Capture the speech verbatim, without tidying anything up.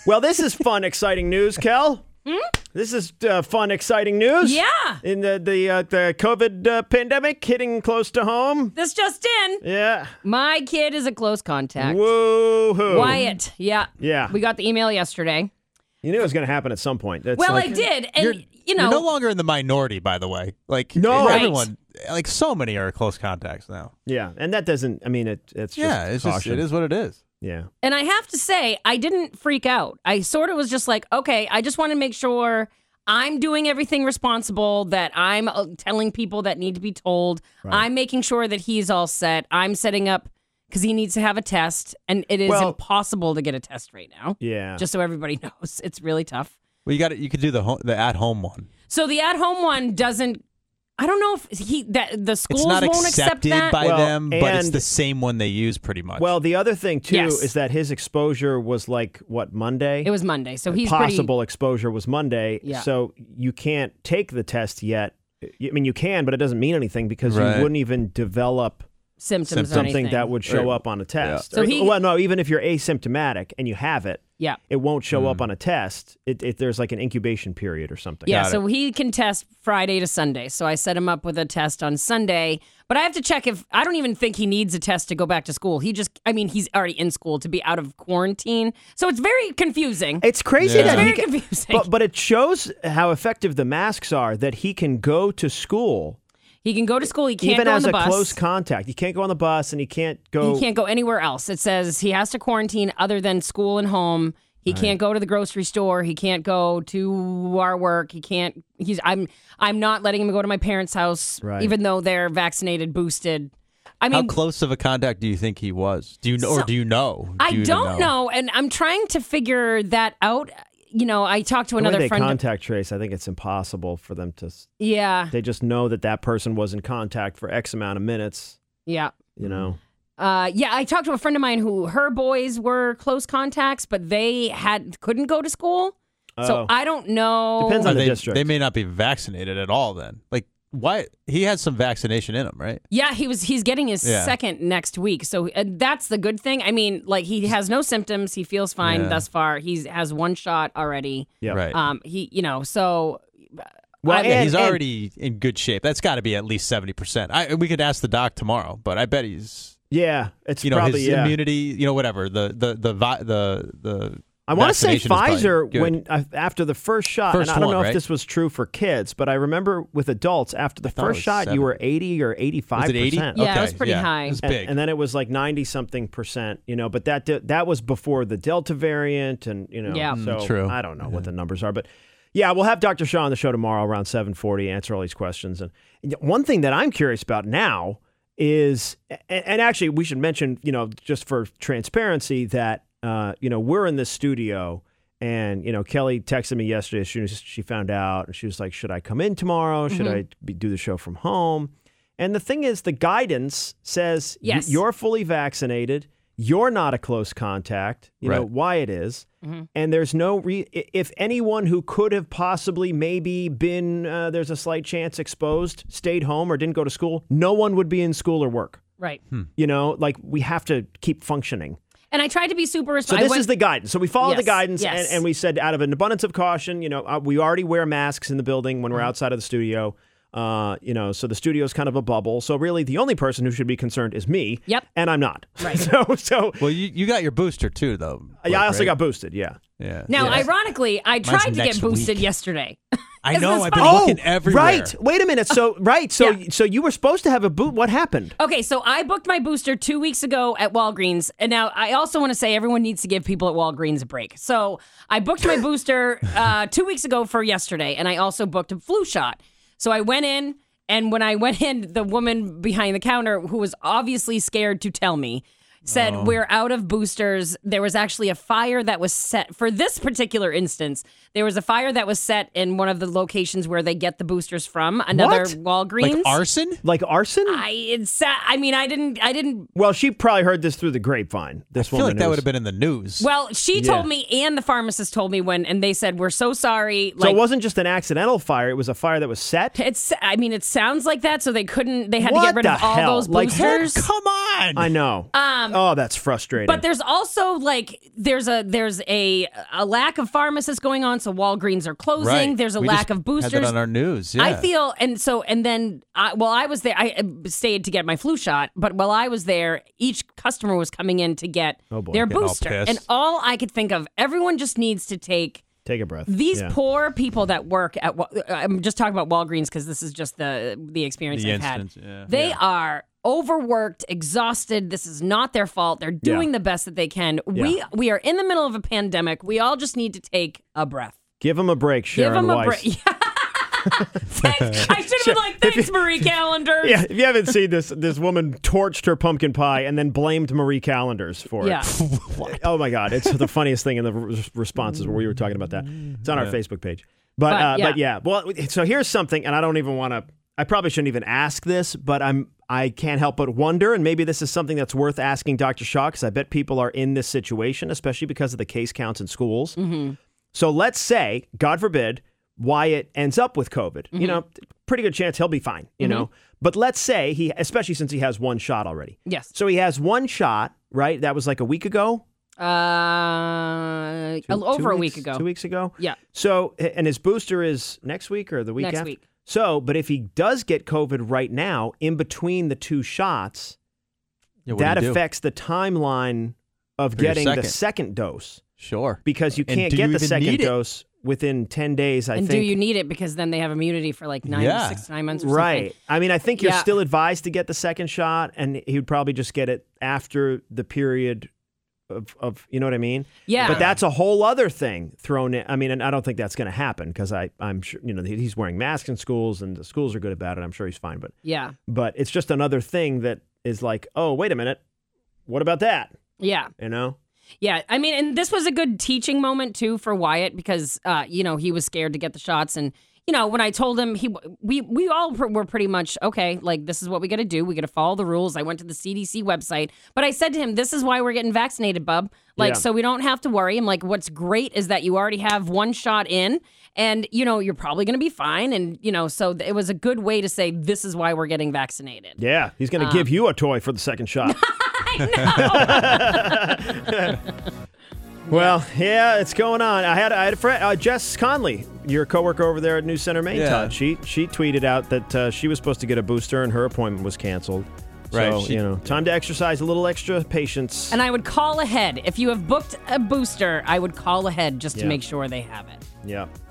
Well, this is fun, exciting news, Kel. Hmm? This is uh, fun, exciting news. Yeah. In the the uh, the COVID uh, pandemic hitting close to home. This just in. Yeah. My kid is a close contact. Woo-hoo. Wyatt. Yeah. Yeah. We got the email yesterday. You knew it was going to happen at some point. That's Well, like, I did. And, You're, you know. you're no longer in the minority, by the way. Like, No. Right. everyone, like, so many are close contacts now. Yeah, and that doesn't. I mean, it. It's just Yeah, it's just, caution. it is what it is. Yeah. And I have to say, I didn't freak out. I sort of was just like, okay, I just want to make sure I'm doing everything responsible, that I'm uh, telling people that need to be told. Right. I'm making sure that he's all set. I'm setting up because he needs to have a test, and it is Well- impossible to get a test right now. Yeah. Just so everybody knows, it's really tough. Well, you got You could do the home, the at home one. So the at-home one doesn't. I don't know if he that the schools It's not won't accept accepted that. by Well, them, but it's and- the same one they use pretty much. Well, the other thing too Yes. is that his exposure was like what Monday. It was Monday, so he's possible pretty. exposure was Monday. Yeah. So you can't take the test yet. I mean, you can, but it doesn't mean anything because Right. you wouldn't even develop Symptoms or something anything. that would show Right. up on a test. So Or- he- well, no, even if you're asymptomatic and you have it, Yeah. it won't show Hmm. up on a test. It, it there's like an incubation period or something. Yeah, Got so he can test Friday to Sunday. So I set him up with a test on Sunday. But I have to check if I don't even think he needs a test to go back to school. He just, I mean, he's already in school to be out of quarantine. So it's very confusing. It's crazy Yeah. that It's he very can, confusing. but but it shows how effective the masks are. That he can go to school He can go to school. He can't even go as on the a bus. close contact. He can't go on the bus and he can't go. He can't go anywhere else. It says he has to quarantine other than school and home. He can't go to the grocery store. He can't go to our work. He can't. He's. I'm. I'm not letting him go to my parents' house, Right. even though they're vaccinated, boosted. I How mean, close of a contact do you think he was? Do you know, or So- do you know? Do I you even don't know, and I'm trying to figure that out. You know, I talked to the way another they friend. contact trace, I think it's impossible for them to. s- Yeah, They just know that that person was in contact for X amount of minutes. yeah. You know. Uh, yeah, I talked to a friend of mine who her boys were close contacts, but they had couldn't go to school. So Oh. I don't know. Depends Or on the they, district. they may not be vaccinated at all then. Like, why? He has some vaccination in him, right? Yeah, he was. He's getting his Yeah. second next week, so uh, that's the good thing. I mean, like he has no symptoms. He feels fine Yeah. thus far. He has one shot already. Yep. Right. Um, he, you know, so. Well, I- yeah, and- he's and- already in good shape. That's got to be at least seventy percent. I We could ask the doc tomorrow, but I bet he's, Yeah, it's you know, probably his yeah. immunity, you know, whatever. The, the, the, vi- the, the, I want to say vaccination is probably Pfizer good. when uh, after the first shot, First and I don't one, know if right? this was true for kids, but I remember with adults after the thought it first was shot, seven. you were eighty or eighty-five Was it eighty? percent. Yeah, it was Okay, pretty yeah. high. It was And, big. and then it was like ninety something percent, you know, but that that was before the Delta variant, and you know, Yeah. so Mm, true. I don't know what the numbers are, but yeah, we'll have Doctor Shaw on the show tomorrow around seven forty, answer all these questions. And one thing that I'm curious about now is, and, and actually we should mention, you know, just for transparency, that uh, you know, we're in this studio. And, you know, Kelly texted me yesterday as soon as she found out. And she was like, should I come in tomorrow? Should Mm-hmm. I be, do the show from home? And the thing is, the guidance says y- Yes. you're fully vaccinated. You're not a close contact. You know, Right. Wyatt is. Mm-hmm. And there's no, re- i- if anyone who could have possibly maybe been, uh, there's a slight chance exposed, stayed home or didn't go to school, no one would be in school or work. Right. You know, like we have to keep functioning. And I tried to be super So responsible. this is the guidance. So we followed the Yes, guidance, yes. and, and we said, out of an abundance of caution, you know, uh, we already wear masks in the building when we're outside of the studio. Uh, you know, so the studio is kind of a bubble. So really, the only person who should be concerned is me. Yep. And I'm not. Right. so, so well, you, you got your booster too, though. yeah, I also right? got boosted. Yeah. Yeah. Now, Yeah. ironically, I tried to get next boosted week. yesterday. I Isn't know. this I've been funny? looking everywhere. Right. Wait a minute. So right. So Yeah. so you were supposed to have a boot. What happened? Okay, so I booked my booster two weeks ago at Walgreens. And now I also want to say everyone needs to give people at Walgreens a break. So I booked my booster uh, two weeks ago for yesterday, and I also booked a flu shot. So I went in, and when I went in, the woman behind the counter, who was obviously scared to tell me, said, Oh. we're out of boosters. There was actually a fire that was set for this particular instance. There was a fire that was set in one of the locations where they get the boosters from, another What? Walgreens. Like arson? Like arson? I it's I mean I didn't I didn't well, she probably heard this through the grapevine. This I feel woman like that who's- would have been in the news. well she Yeah. told me and the pharmacist told me when and they said we're so sorry So like it wasn't just an accidental fire; it was a fire that was set. it's I mean it sounds like that so they couldn't they had to What get rid the of all hell? those Like, boosters. Come on. I know. um oh, that's frustrating. But there's also like there's a there's a a lack of pharmacists going on, so Walgreens are closing. Right. There's a We lack just of boosters. Had that on our news. Yeah. I feel, and so, and then, I, well, I was there. I uh, stayed to get my flu shot, but while I was there, each customer was coming in to get Oh, boy. their Getting all booster, pissed. and all I could think of, everyone just needs to take. Take a breath. These Yeah. poor people that work at, Wa- I'm just talking about Walgreens because this is just the the experience The I've had. instance, yeah. They Yeah. are overworked, exhausted. This is not their fault. They're doing Yeah. the best that they can. We Yeah. we are in the middle of a pandemic. We all just need to take a breath. Give him a break, Sharon Give them a Weiss. break. Thanks. I should have been like, thanks, Marie Calendar. Yeah, if you haven't seen this, this woman torched her pumpkin pie and then blamed Marie Calendars for Yeah. it. Oh my God, it's the funniest thing in the re- responses where we were talking about that. It's on our Facebook page. But But, uh, yeah. but yeah, well, so here's something, and I don't even want to. I probably shouldn't even ask this, but I'm I can't help but wonder, and maybe this is something that's worth asking Doctor Shaw, because I bet people are in this situation, especially because of the case counts in schools. Mm-hmm. So let's say, God forbid, Wyatt ends up with COVID. Mm-hmm. You know, pretty good chance he'll be fine, you know. But let's say he, especially since he has one shot already. Yes. So he has one shot, right? That was like a week ago? Uh, Two- over two a weeks- week ago. Two weeks ago? Yeah. So, and his booster is next week or the week Next after? week. So, but if he does get COVID right now, in between the two shots, Yeah, what do that you do? affects the timeline of For your getting the second. second dose, Sure. because you And can't do get you the even second need it? dose within ten days, I and think. do you need it because then they have immunity for like nine, Yeah. six to nine months or Right. something? I mean, I think you're Yeah. still advised to get the second shot, and he would probably just get it after the period of, of you know what I mean? Yeah. But that's a whole other thing thrown in. I mean, and I don't think that's going to happen because I I'm sure you know he's wearing masks in schools and the schools are good about it. I'm sure he's fine, but Yeah. but it's just another thing that is like, oh, wait a minute, what about that? Yeah. You know? Yeah. I mean, and this was a good teaching moment too for Wyatt because, uh, you know, he was scared to get the shots. And, you know, when I told him, he, we, we all pr- were pretty much, okay, like, this is what we got to do. We got to follow the rules. I went to the C D C website, but I said to him, this is why we're getting vaccinated, bub. Like, Yeah. so we don't have to worry. I'm like, what's great is that you already have one shot in and, you know, you're probably going to be fine. And, you know, so it was a good way to say, this is why we're getting vaccinated. Yeah, he's going to Um, give you a toy for the second shot. Well, yeah, it's going on. I had I had a friend, uh, Jess Conley, your coworker over there at News Center Maine. Yeah. Todd. She she tweeted out that uh, she was supposed to get a booster and her appointment was canceled. Right, So she- you know, time to exercise a little extra patience. And I would call ahead. If you have booked a booster, I would call ahead just to Yeah. make sure they have it. Yeah.